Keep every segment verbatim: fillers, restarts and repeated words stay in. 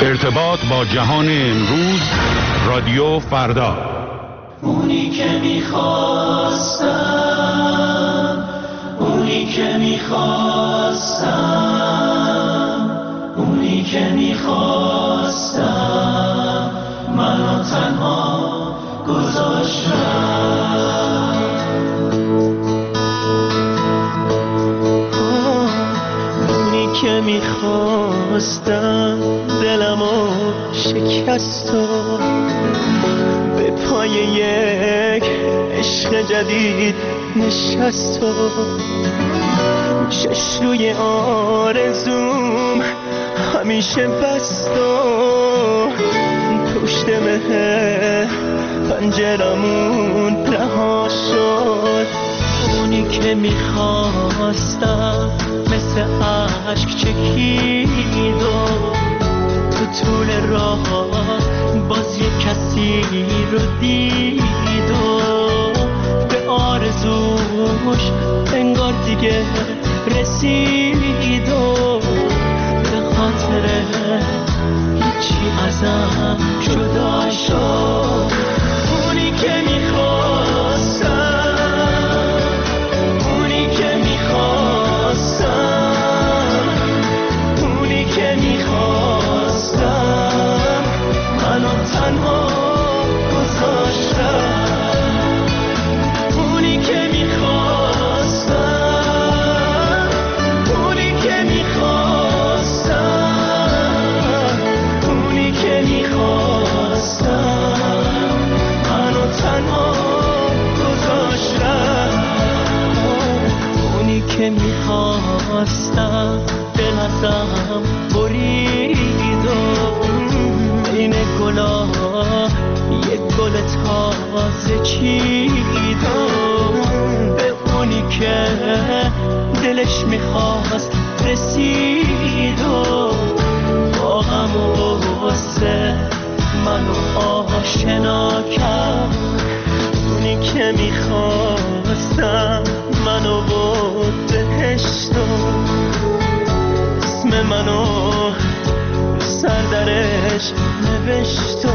ارتباط با جهان امروز، رادیو فردا. اونی که میخواستم، اونی که میخواستم، اونی که میخواستم منو تنها گذاشتم. اونی که میخواستم دلمو شکست و به پای یک عشق جدید نشست و چش روی آرزوم همیشه بست و پشت مه پنجرمون رها شد. اونی که میخواستم مثل عشق چکید و تو طول راه باز یک کسی رو دید و به آرزوش انگار دیگه رسید و به خاطر هیچی ازم جدا شد. اونی که میخواستم، اونی که میخواستم، اونی که میخواستم منو تنها گذاشتم. اونی که میخواستم، اونی که میخواستم، اونی که میخواستم منو تنها گذاشتم. اونی که میخواستم دل ازم برید و بین گلا یک گل تازه چید و به اونی که دلش میخواست رسید و با غم و غصه منو آشنا کرد. اونی که میخواستم منو بود بهشت و اسم منو سردرش نوشت و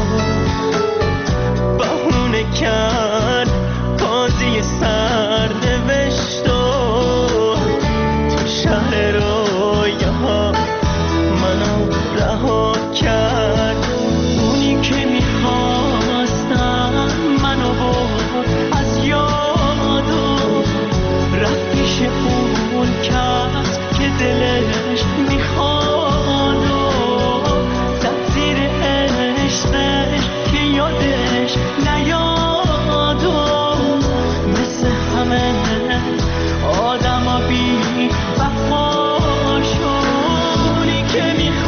بهونه کرد بازی سر نوشت و تو شهر رویاها منو رها کرد. اونی که میخواستم منو بود از یاد و رفت پیش اون کس که دلش میخواد و زد زیر عشقش که یادش نیاد و مثل همه آدم ها بی وفا شد. اونی که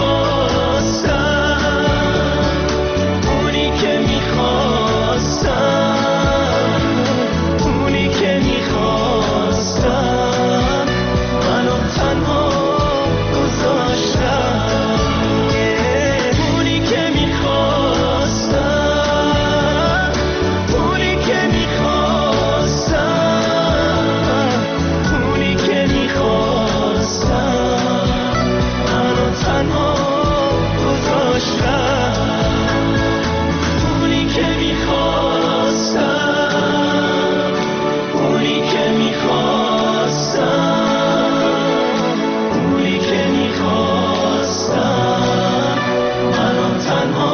میخواستم، اونی که میخواستم، اونی که میخواستم منو تنها گذاشتم. اونی که میخواستم، اونی که میخواستم، اونی که میخواستم منو تنها گذاشتم. اونی که میخواستم، اونی که میخواستم، اونی که میخواستم منو تنها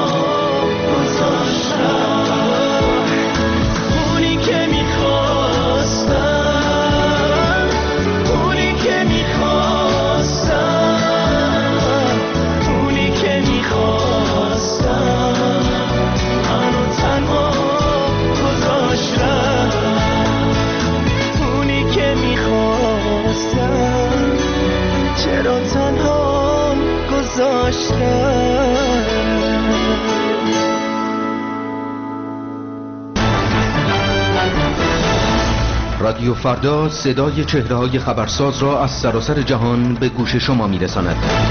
گذاشتم. اونی که میخواستم، اونی که میخواستم، اونی که میخواستم منو تنها گذاشتم. اونی که میخواستم چرا تنها گذاشتم. رادیو فردا صدای چهره‌های خبرساز را از سراسر جهان به گوش شما می‌رساند.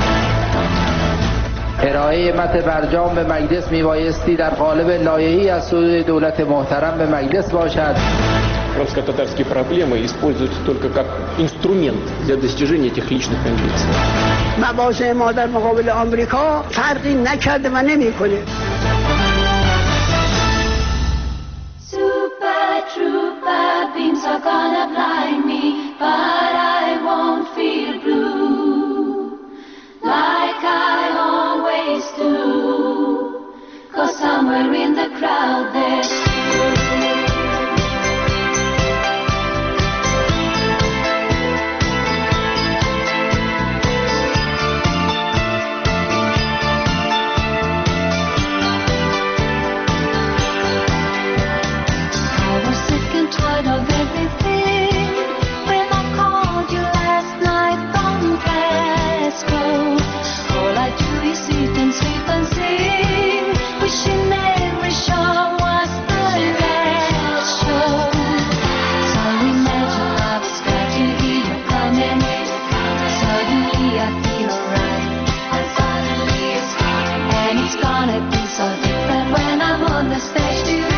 ارائه متن برجام به مجلس میبایستی در قالب لایحه‌ای از سوی دولت محترم به مجلس باشد крымско-татарские проблемы используются только как инструмент для достижения этих личных амбиций. مواضع ما در مقابل آمریکا فرقی نکرده و نمیکنه. Super trooper beams are gonna blind me, but I won't feel blue like I always do. 'Cause somewhere in the crowd there's tired of everything. When I called you last night from Glasgow, all I do is eat and sleep and sing, wishing every show was the last show. So imagine I was glad to hear you coming. Suddenly I feel alright, and suddenly it's fine. And it's gonna be so different when I'm on the stage tonight.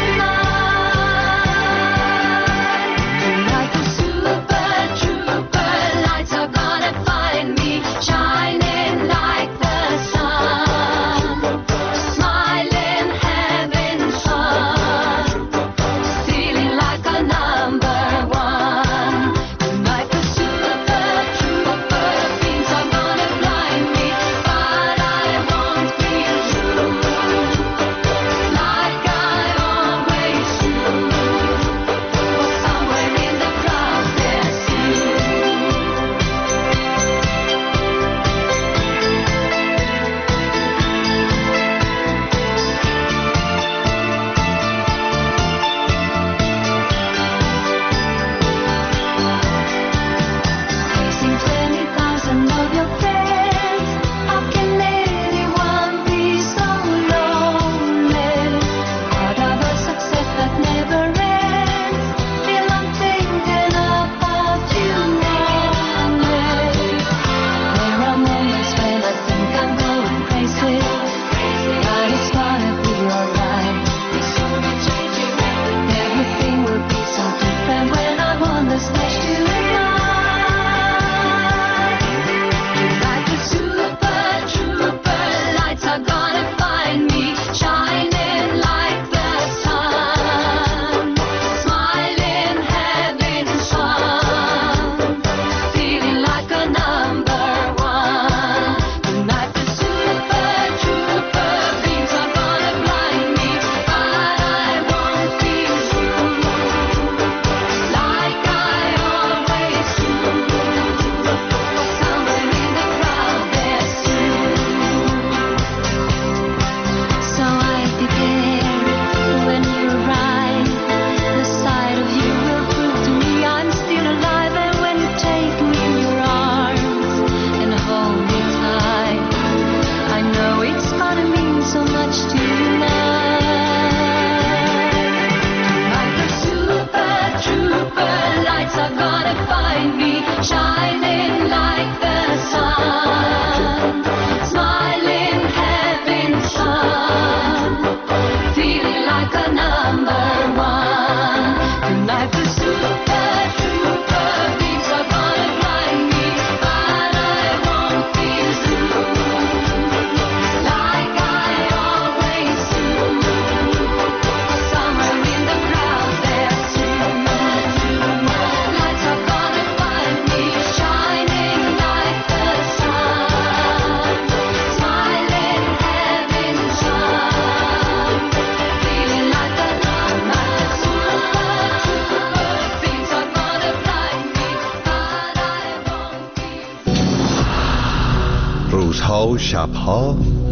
روزها و شبها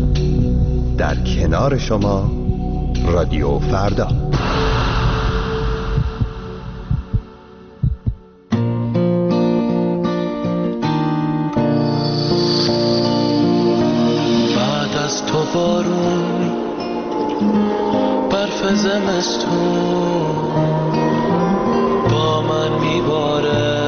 در کنار شما رادیو فردا. بعد از تو بارون برف زمستون با من میباره،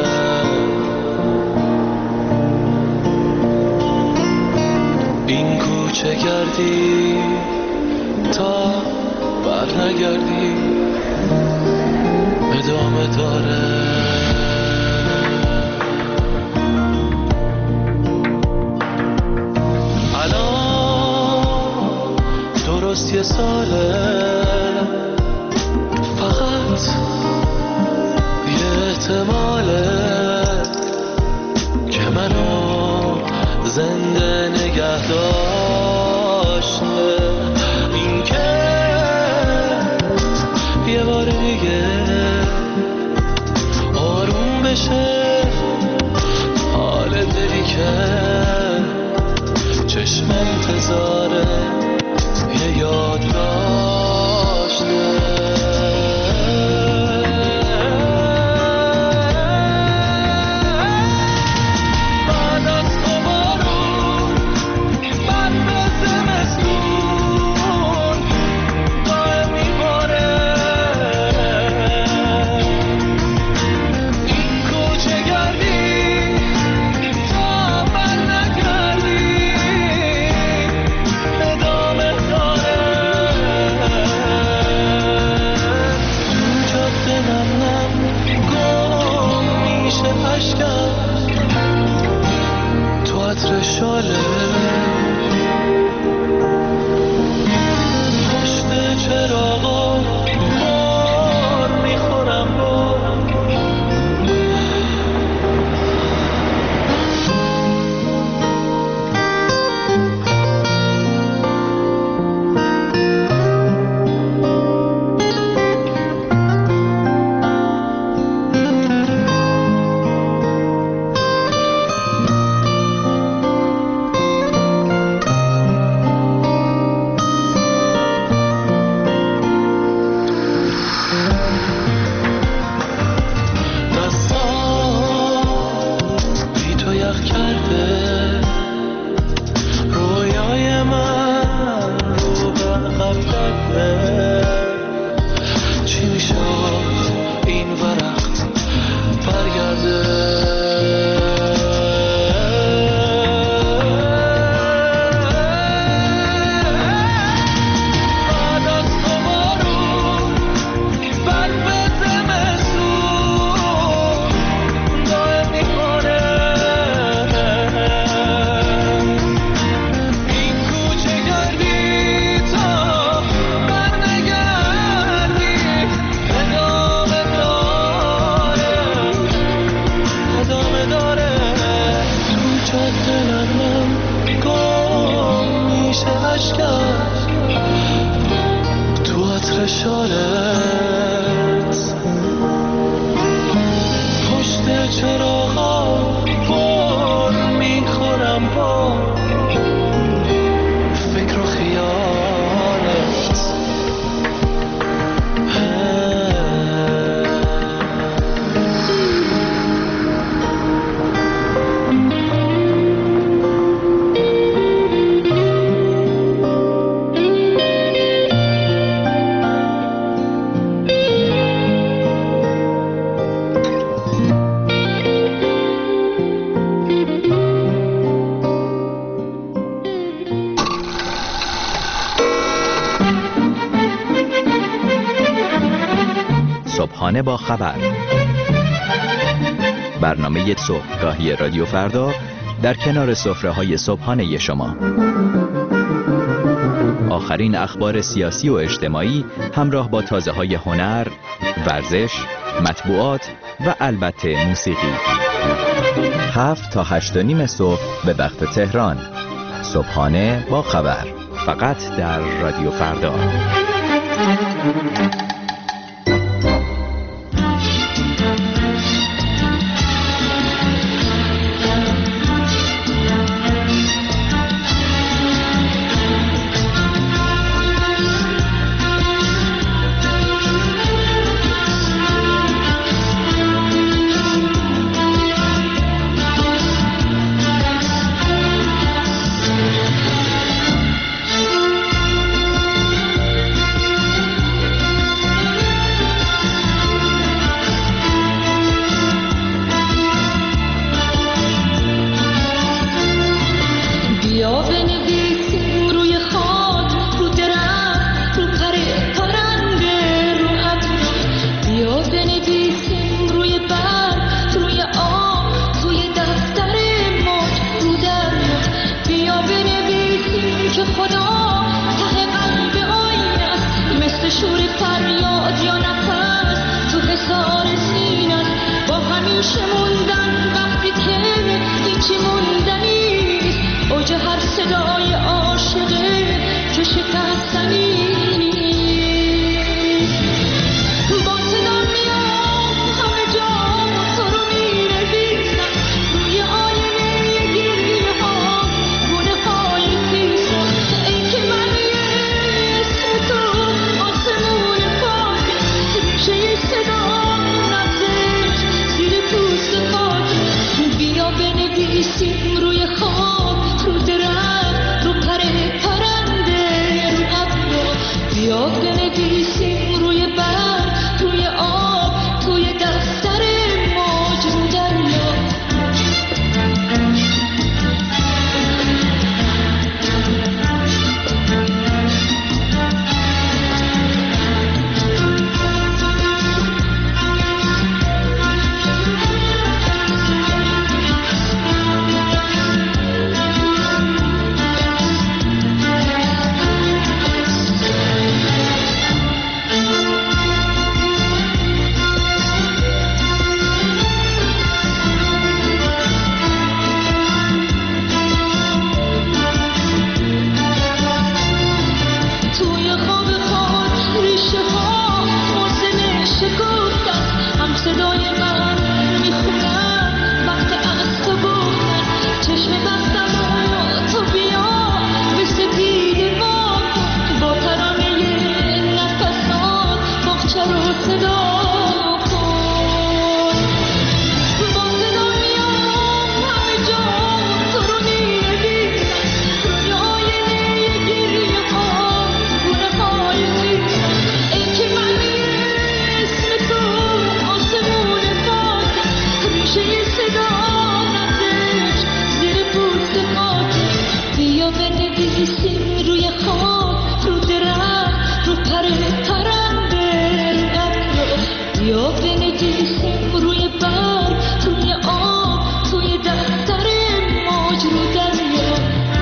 این کوچه گردی تا بر نگردی، ادامه داره. الان درست یه ساله، فقط یه احتماله که منو زنده نگه داشته، این که یه بار دیگه آروم بشه حال دلی که چشم انتظاره یه یاد داشته. صبحانه با خبر، برنامه صبحگاهی رادیو فردا در کنار سفره‌های صبحانه شما. آخرین اخبار سیاسی و اجتماعی همراه با تازه‌های هنر، ورزش، مطبوعات و البته موسیقی. هفت تا هشت و نیم صبح به وقت تهران. صبحانه با خبر، فقط در رادیو فردا. فریاد یا نفس تو حصار سینه با همیشه موندن وقتی که هیچی موندنیست اوج هر صدای عاشقه که شکستنی با صدا میام همه جا تو رو می‌نویسم روی آینه گریه ها گونه های خیسم ای که من اسم تو آسمون پاک ریشه صدا نبزش زیر پوست خاک بیا بنویسیم روی خاک رو درخت رو پر پرنده رو ابر بیا بنویسیم روی برگ روی آب توی دفتر موج رو دریا توی خواب خود ریشه ها موسم شکفتن هم صدای من میخونن وقت از تو گفتن چشم بستم و تو بیا به سپید ما با ترانه نفسات باغچه رو صدا کن با صدا میام همه جا تو رو می‌نویسم روی آینه گریه ها گونه های خیسم ای که من اسم تو آسمون پاک ریشه صدا نبزش زیر پوست خاک بیا بنویسیم روی خاک رو درخت رو پر پرنده رو ابر بیا بنویسیم روی برگ روی آب توی دفتر موج رو دریا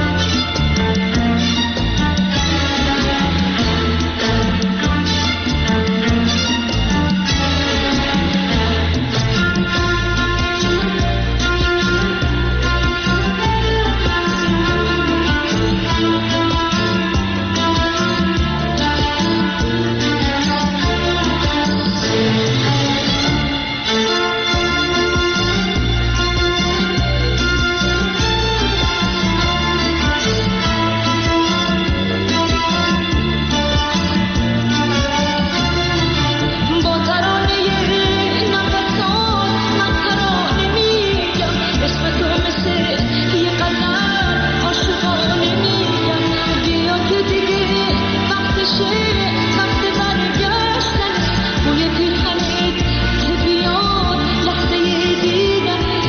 با ترانه نفسات من ترانه میگم اسم تو مثل یه قلم عاشقانه میگم بیا که دیگه وقتشه وقت برگشتن بوی پیرهنت که بیاد لحظه دیدنه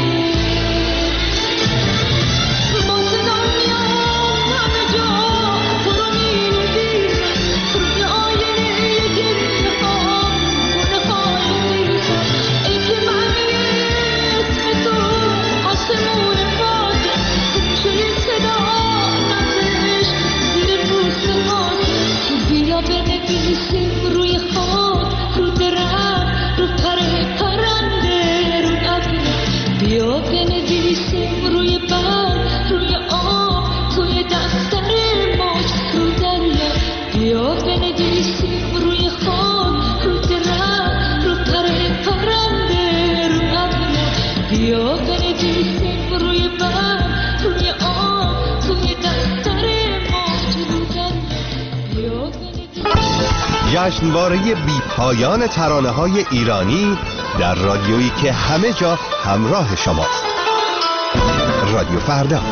با صدا میام همه جا تو رو می‌نویسم روی آینه گریه ها گونه های خیسم ای که من اسم تو آسمون پاک ریشه صدا نبزش زیر پوست خاک بیا بنویسیم روی خاک رو درخت رو پر پرنده رو ابر بیا بنویسیم روی برگ روی آب توی دفتر موج رو دریا بیا بنویسیم روی خاک رو درخت رو پر پرنده رو ابر بیا بنویسیم روی برگ روی آب توی دفتر موج رو دریا بیا بنویسیم جشنواره بی پایان ترانه های ایرانی در رادیویی که همه جا همراه شماست. رادیو فردا.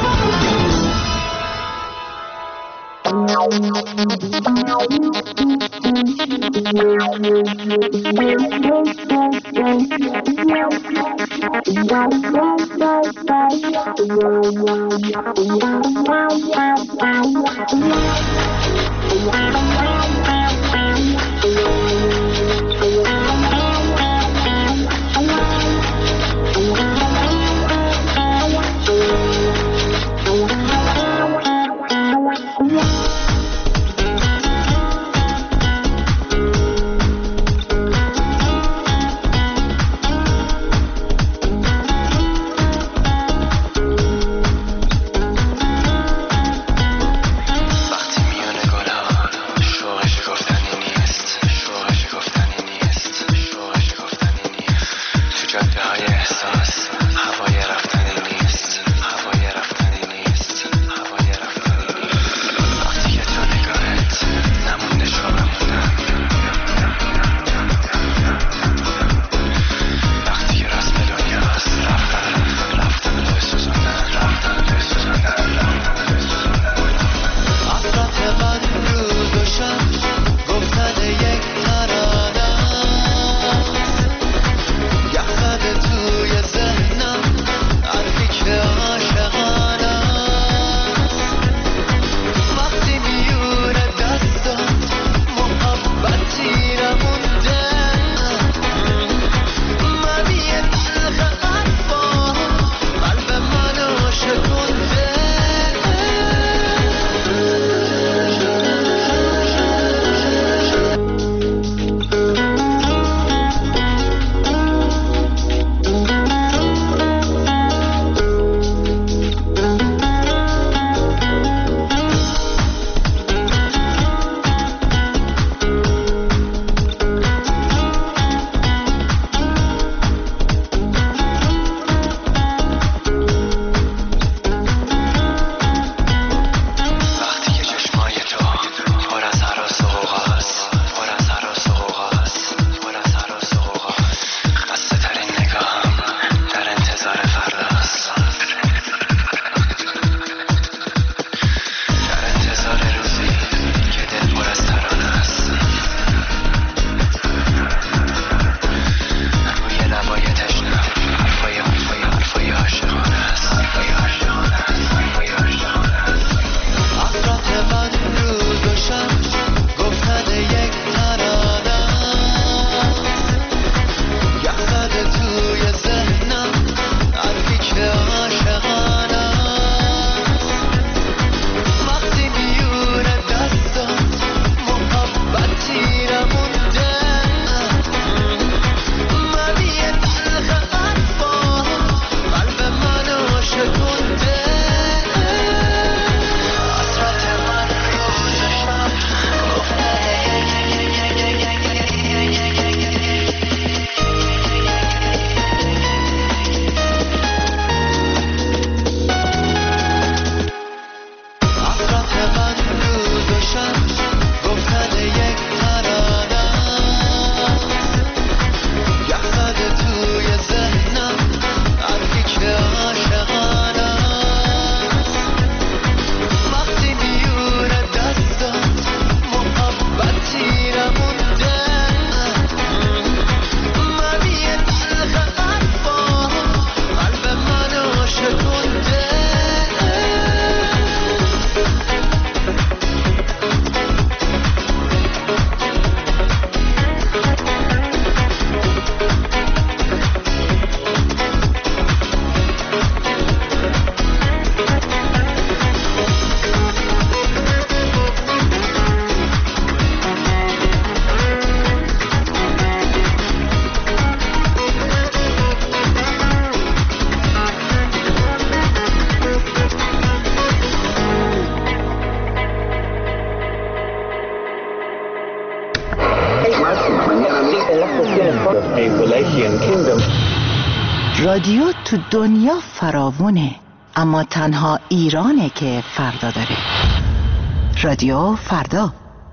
of a Wallachian kingdom. رادیو تو دنیا فراوونه، اما تنها ایرانه که فردا داره. رادیو فردا.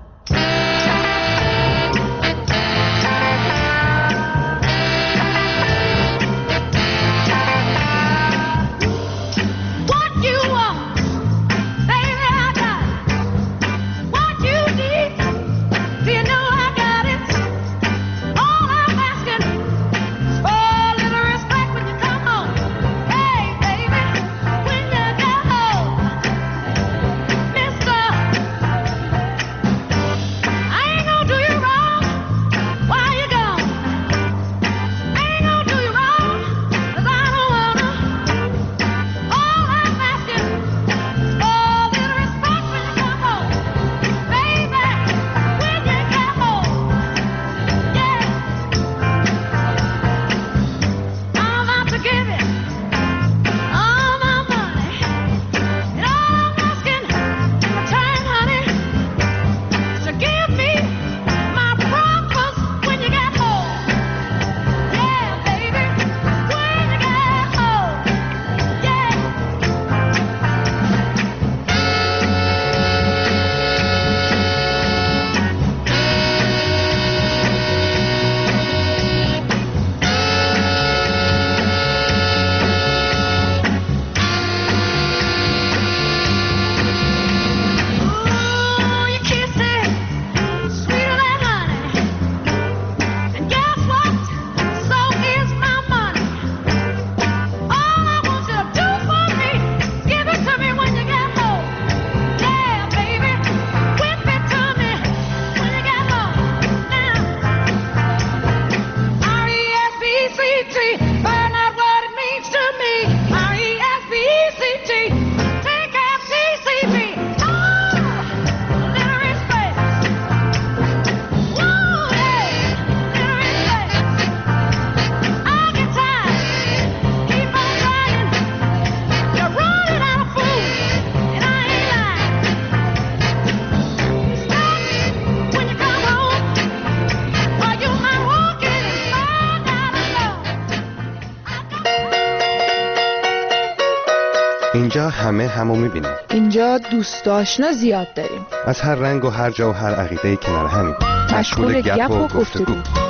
اینجا همه همو میبینیم. اینجا دوست آشنا زیاد داریم. از هر رنگ و هر جا و هر عقیده‌ای کنار همیم. مشغول گپ و گفتگو.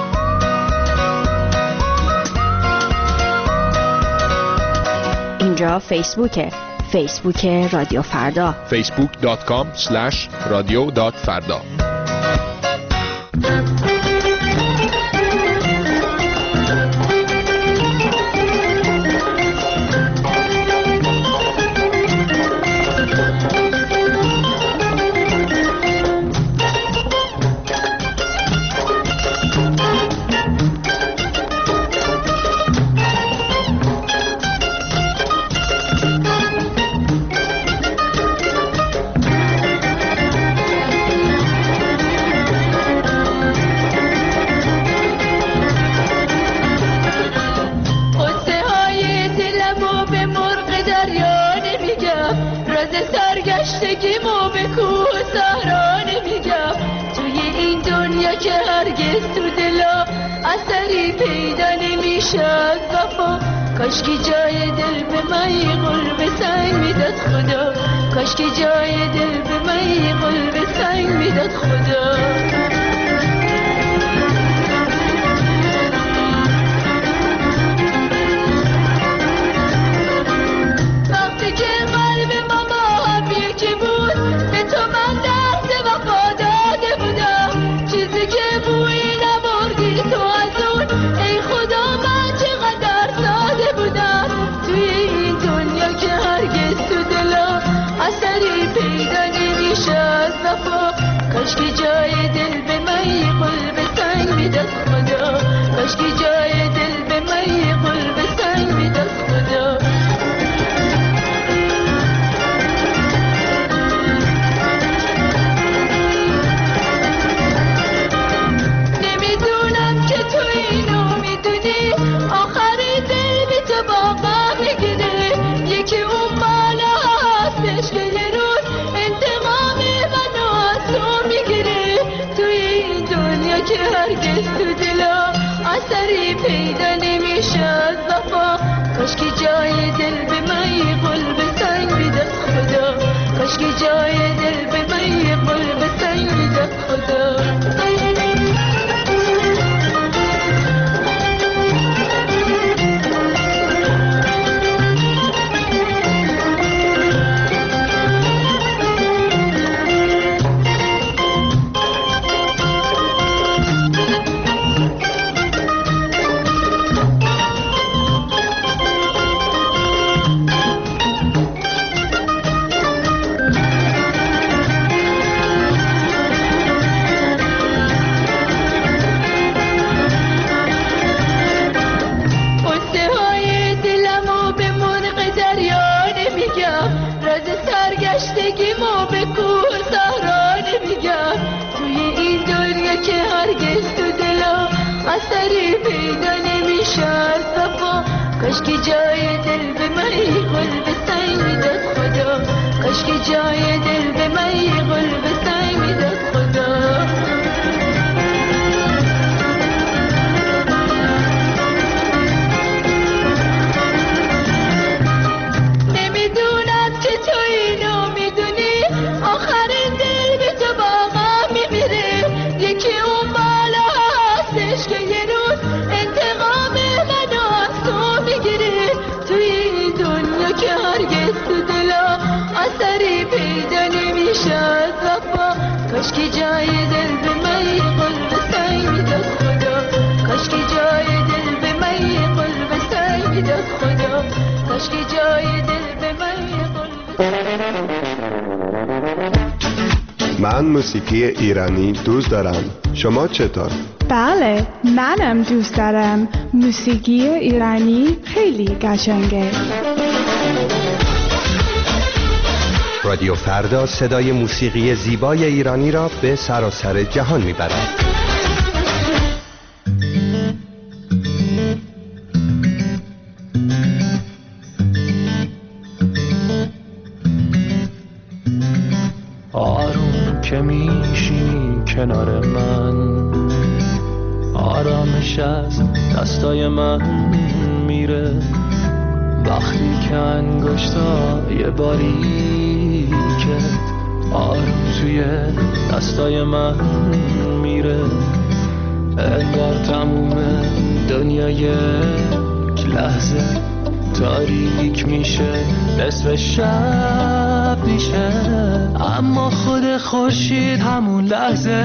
اینجا فیسبوکه. فیسبوک رادیو فردا. فیسبوک دات کام اسلش رادیو دات فردا. کاشکی جای دل به من یه قلب سنگ میداد خدا، کاشکی جای دل به من یه قلب سنگ میداد خدا. وقتی که قلب ما با هم یکی بود، به تو من درس وفا داده بودم. چیزی که بوی نبردی تو از اون، ای خدا من چقدر ساده بودم. توی این دنیا که هرگز تو دلم اثری پیدا نمیشه از وفا، کاشکی جای دل به من یه قلب سنگ میداد خدا، کاشکی جای دل به من یه قلب سنگ میداد خدا. نمیدونم که تو اینو میدونی، آخری دل بی تو باقا میگیره. یکی اون بالا هستش که یه روز انتقام منو از تو میگیره. توی این دنیا که هرگز تو دلم اثری پیدا نمیشه از وفا. کاش که جای دل به من یه قلب سنگ میداد خدا. کاش که جای دل به من یه قلب سنگ میداد خدا. اثری پیدا نمیشه از وفا. کاش که جای دل به من یه قلب سنگ میداد خدا. کاش که جای دل به من یه قلب سنگ میداد خدا. نمیدونم که تو اینو میدونی، آخرین دل به تو واقعا میمیره. یکی اون بالا هستش که یه روز انتقام منو از تو میگیره. توی این دنیا که هرگز تو دلا اثری پیدا نمیشه از وفا. کاش که جای دل به من یه قلب سنگ میداد خدا. کاش که جای دل به من یه قلب سنگ میداد خدا. کاش که جای دل به من یه قلب من موسیقی ایرانی دوست دارم. شما چطور؟ بله، منم دوست دارم. موسیقی ایرانی خیلی قشنگه. رادیو فردا صدای موسیقی زیبای ایرانی را به سراسر جهان میبرد. آروم که میشینی کنار من، آرامش از دستای من میره. وقتی که انگشتای باریکه آروم توی دستای من میره. انگار تموم دنیا یک لحظه تاریک میشه، نصف شب میشه. اما خود خورشید همون لحظه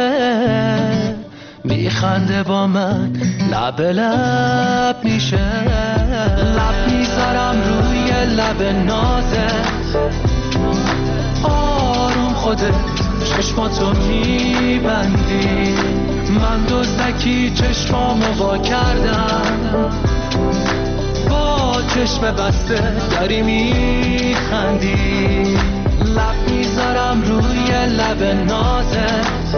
میخنده با من، لب لب میشه. لب میذارم روی لب نازت، آروم خودت چشماتو میبندی. من دزدکی چشمامو وا کردم، با چشم بسته داری میخندی. لب میذارم روی لب نازت،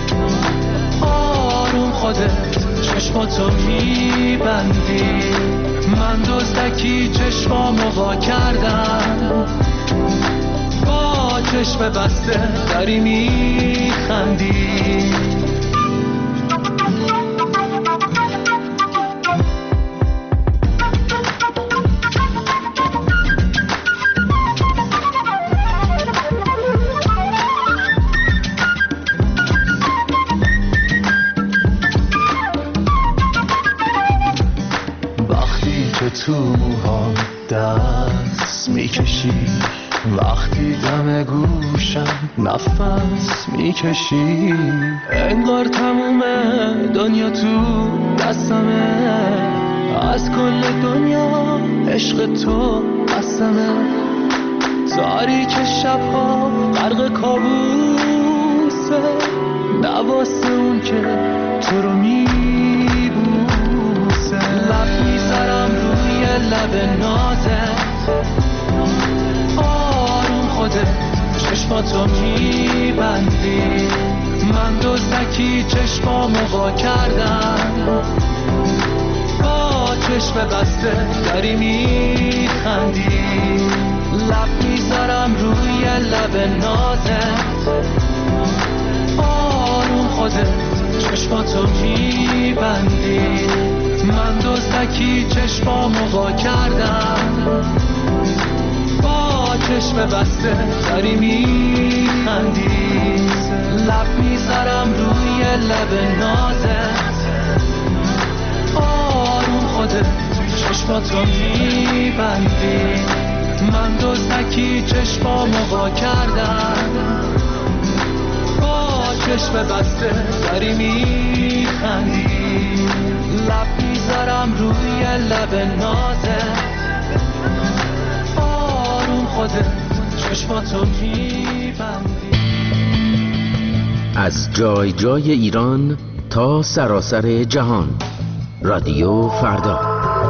آروم خودت چشماتو میبندی. من دزدکی چشمامو وا کردم، با چشم بسته داری میخندی. تو موها دست میکشی، وقتی دم گوشم نفس میکشی. انگار تموم دنیا تو دستمه، از کل دنیا عشق تو قسمه. تاریک شبها غرق کابوسه، نواسه اون که تو رو میبوسه. لب میذارم روی لب نازت، آروم خودت چشماتو میبندی. من دزدکی چشمامو وا کردم، با چشم بسته داری میخندی. لب میذارم روی لب نازت، آروم خودت چشماتو میبندی. دزدکی چشمامو وا کردم، با چشم بسته داری میخندی، لب میذارم روی لب نازت، آروم خودت توی چشماتو میبندی. من دزدکی چشمامو وا کردم، با چشم بسته داری میخندی، لب میذارم روی لب نازت، آروم خودت چشماتو میبندی. از جای جای ایران تا سراسر جهان، رادیو فردا.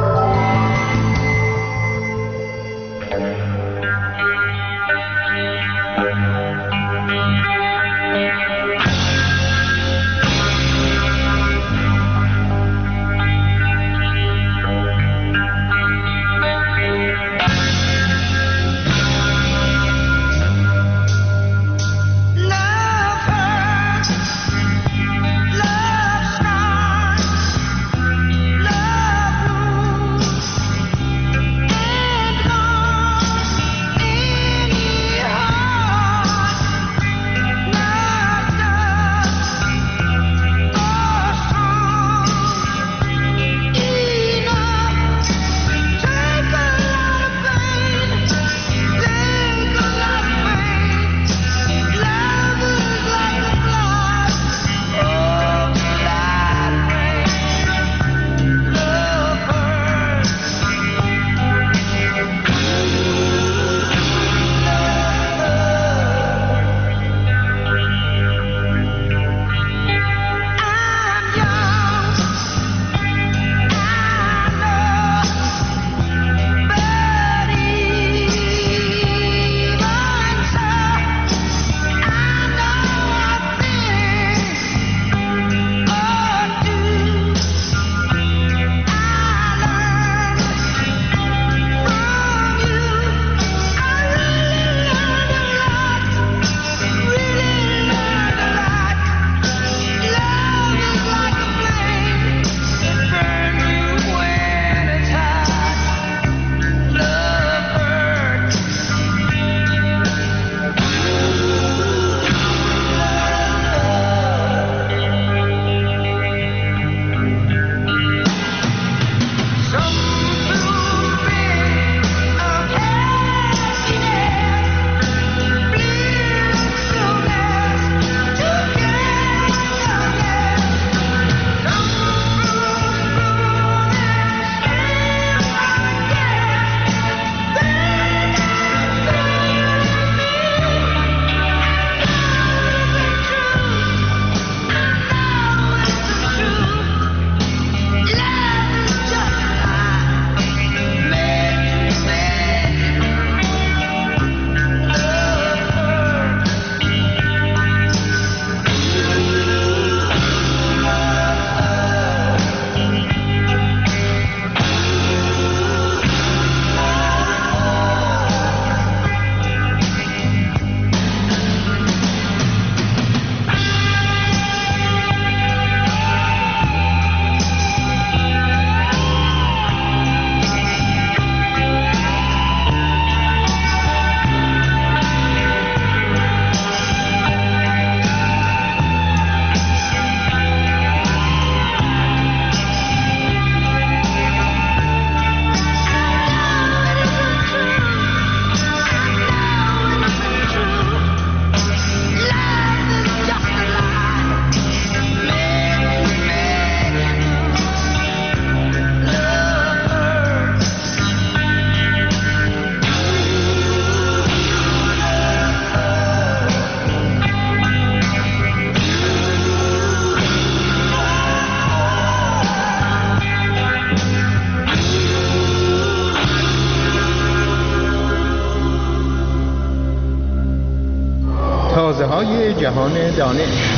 تازه‌های جهان دانش.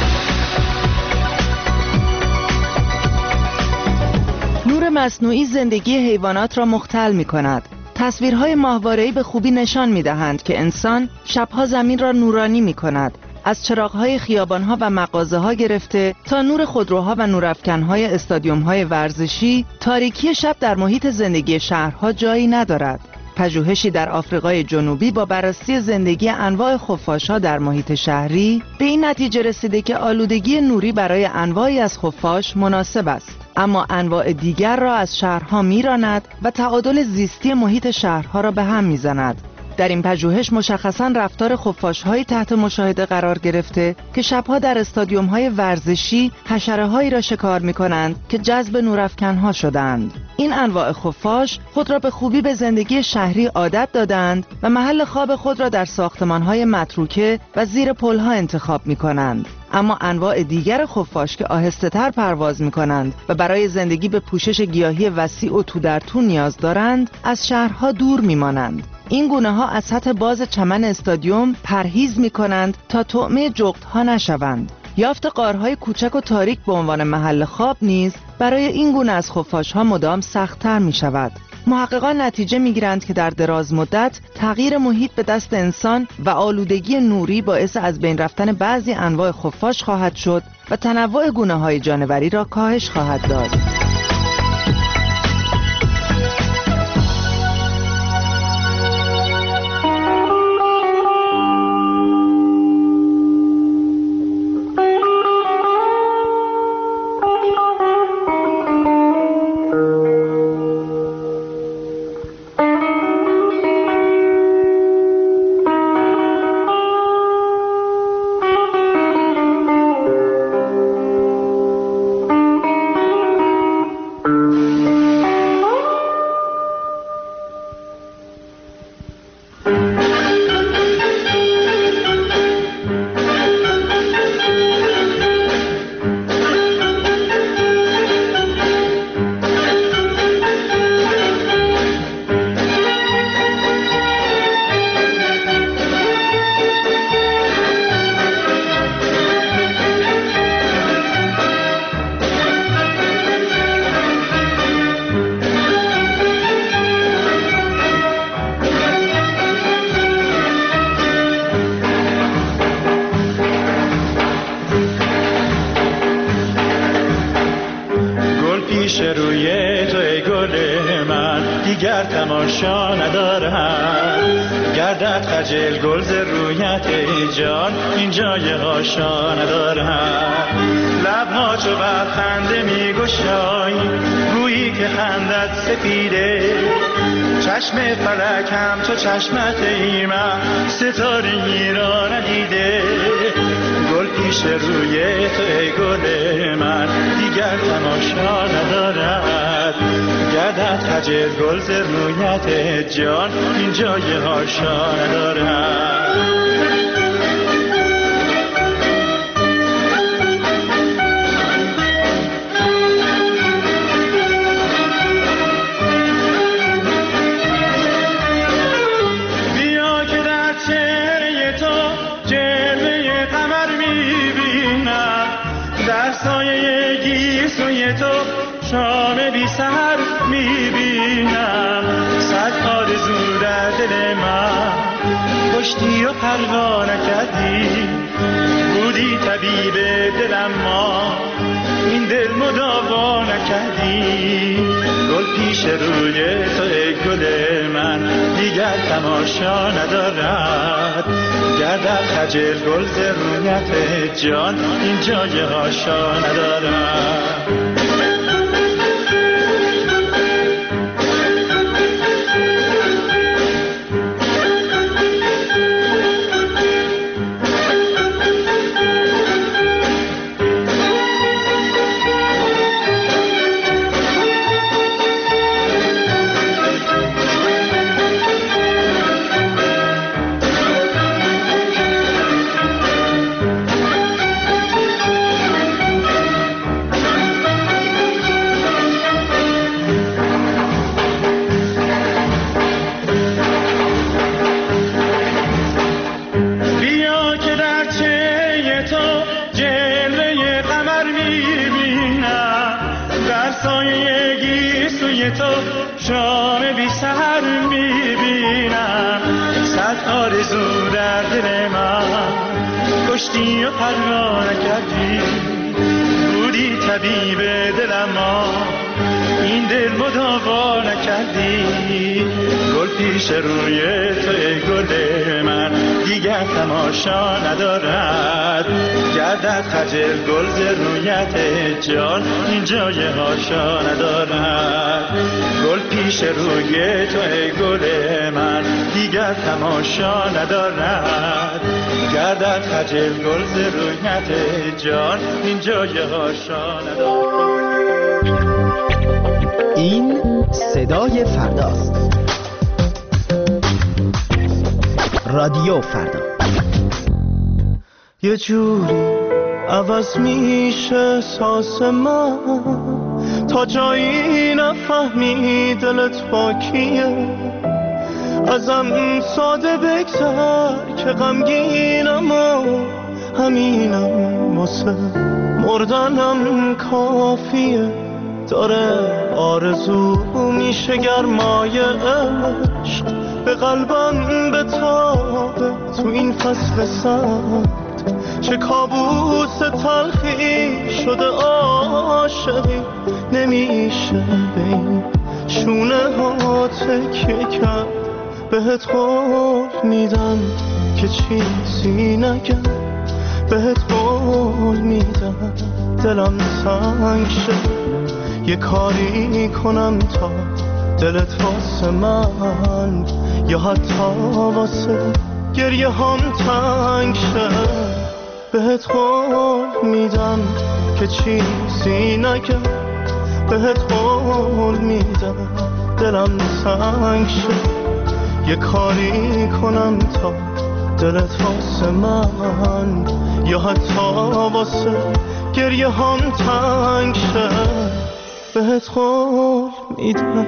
نور مصنوعی زندگی حیوانات را مختل می کند. تصویرهای ماهواره‌ای به خوبی نشان می دهند که انسان شبها زمین را نورانی می کند از چراغ‌های خیابان‌ها و مغازه‌ها گرفته تا نور خودروها و نورافکن‌های استادیوم‌های ورزشی، تاریکی شب در محیط زندگی شهرها جایی ندارد. پژوهشی در آفریقای جنوبی با بررسی زندگی انواع خفاش‌ها در محیط شهری به این نتیجه رسیده که آلودگی نوری برای انواعی از خفاش مناسب است، اما انواع دیگر را از شهرها می‌راند و تعادل زیستی محیط شهرها را به هم می‌زند. در این پژوهش مشخصاً رفتار خفاش‌هایی تحت مشاهده قرار گرفته که شبها در استادیوم‌های ورزشی حشره‌هایی را شکار می‌کنند که جذب نورافکن‌ها شدند. این انواع خفاش خود را به خوبی به زندگی شهری عادت دادند و محل خواب خود را در ساختمان‌های متروکه و زیر پل‌ها انتخاب می‌کنند. اما انواع دیگر خفاش که آهسته‌تر پرواز می‌کنند و برای زندگی به پوشش گیاهی وسیع و تو در تو نیاز دارند، از شهرها دور می‌مانند. این گونه ها از سطح باز چمن استادیوم پرهیز می کنند تا طعمه جغد ها نشوند. یافت غارهای کوچک و تاریک به عنوان محل خواب نیز برای این گونه از خفاش ها مدام سخت‌تر می شود. محققان نتیجه می گیرند که در دراز مدت تغییر محیط به دست انسان و آلودگی نوری باعث از بین رفتن بعضی انواع خفاش خواهد شد و تنوع گونه های جانوری را کاهش خواهد داد. دیگر تماشا ندارم، گردد خجل گل ز رویت جان، این جای هاشا ندارم. لبها چو بر خنده می گشایی، گویی که خندت سفیده، چشم فلک هم چو چشمت ایمن، ستاره‌ای را ندیده. گل پیش روی تو ای گل من، دیگر تماشا ندارد، گردد خجل گل ز رویت جان، این جای هاشا ندارد. شام بی سحر میبینم، صد آرزو در دل من، کشتی و پروا نکردی، بودی طبیب دلم ما، این دل مداوا نکردی. گل پیش روی تو ای گل من، دیگر تماشا ندارد، گردد خجل گل ز رویت جان، این جای هاشا ندارد. شام بی سحر میبینم، صد آرزو در دل من، کشتی و پروانه کردی، بودی طبیب دلم، این دل مداوا نکردی. گل پیش روی تو ای گل من دیگر تماشا ندارد، گردد خجل گل ز رویت جان این جای هاشا ندارد. گل پیش روی تو ای گل من دیگر تماشا ندارد، گردد خجل گل ز رویت جان این جای هاشا ندارد. این صدای فرداست. رادیو فردا. یه جوری عوض میشه احساس من تا جایی نفهمی دلت با کیه. ازم ساده بگذر که غمگینم و همینم واسه مردنم کافیه. داره آرزو میشه گرمای عشق به قلبم بتابه تو این فصل سرد. چه کابوس تلخی شده عاشقی نمیشه به این شونه ها تکیه کرد. بهت قول میدم که چیزی نگم، بهت قول میدم دلم تنگ شه. یه کاری کنم تا دلت واسه من یا حتی واسه گریه هم تنگ شه. بهت قول میدم که چیزی نگم، بهت قول میدم دلم تنگ شه. یه کاری کنم تا دلت واسه من یا حتی واسه گریه هم تنگ شه. بهت قول میدم.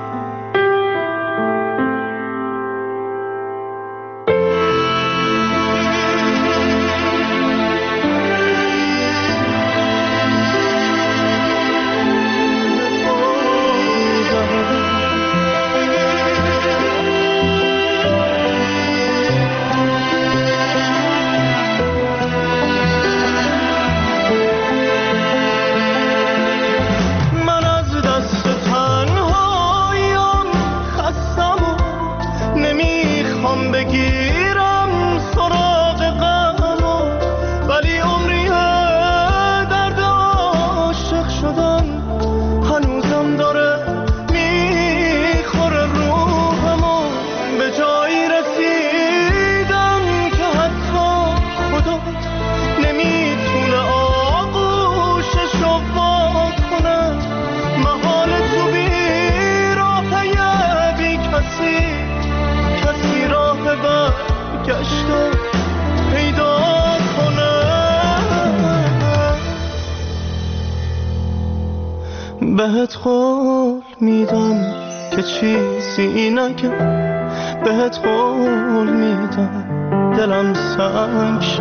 بهت قول میدم که چیزی نگم، بهت قول میدم دلم سنگ شه.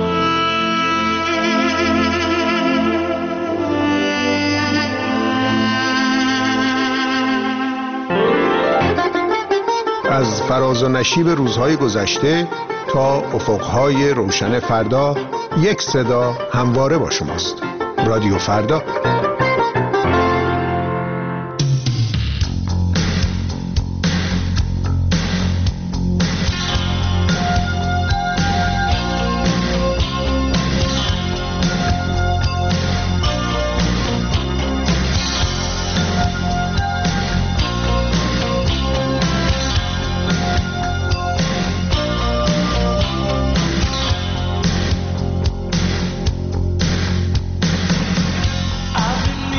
از فراز و نشیب روزهای گذشته تا افقهای روشن فردا، یک صدا همواره با شماست. رادیو فردا. I've been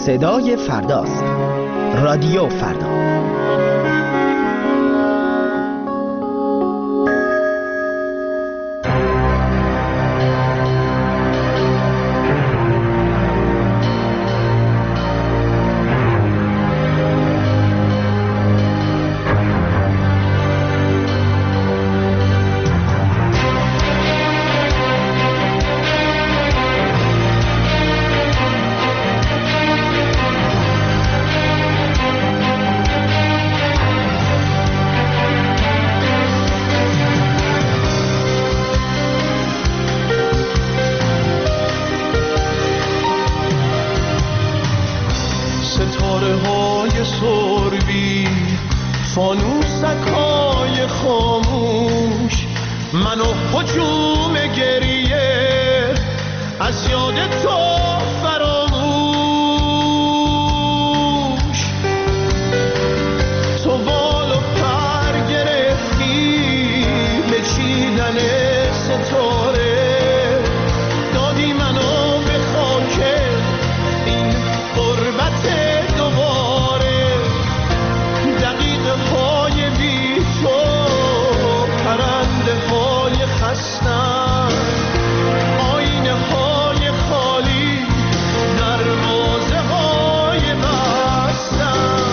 صدای فرداست. رادیو فردا. فانوسکای خاموش منو هجوم گریه از یاد تو فراموش. تو بال و پر گرفتی به چیدن ستاره، دادی منو به خاک این غربت دوباره. دقیقه های بی تو پرنده های خستم، آینه های خالی دروازه های بستم.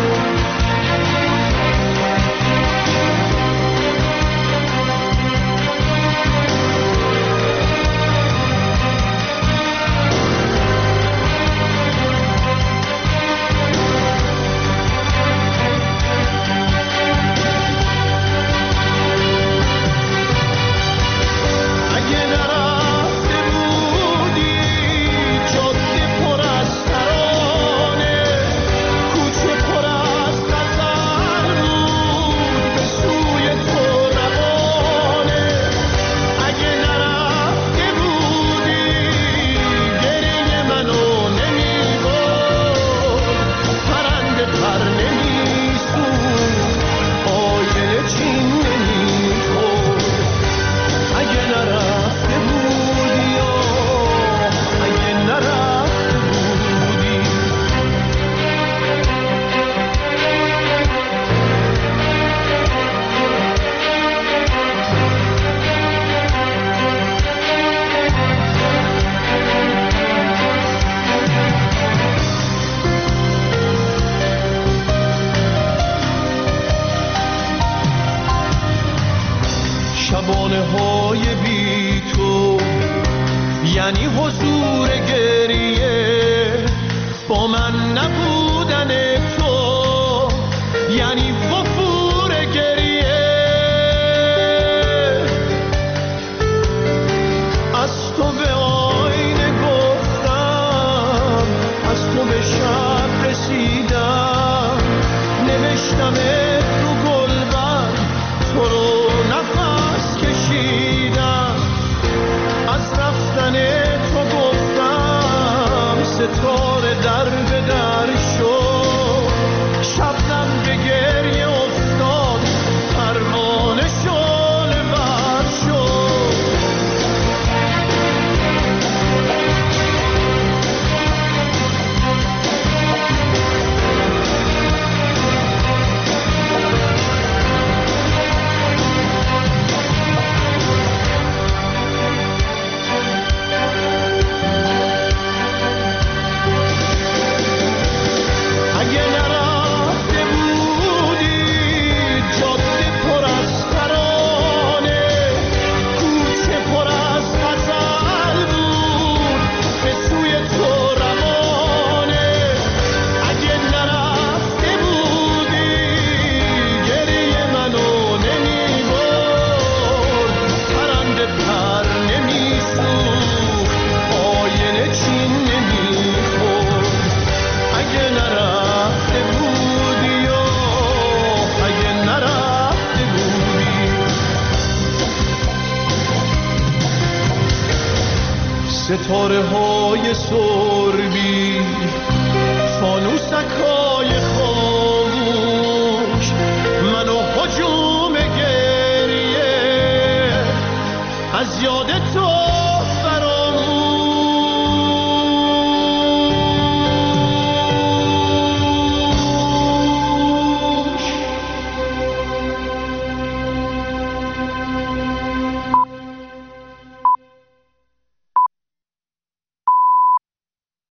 شبانه های بی تو یعنی حضور گریه، با من نبودن تو یعنی وفور گریه. از تو به آینه گفتم، از تو به شب رسیدم، نوشتم رو گلبن تو رو نفس کشیدم. از رفتن تو گفتم ستاره در به در شد، شبنم به گریه افتاد پروانه شعله ور شد. ستاره های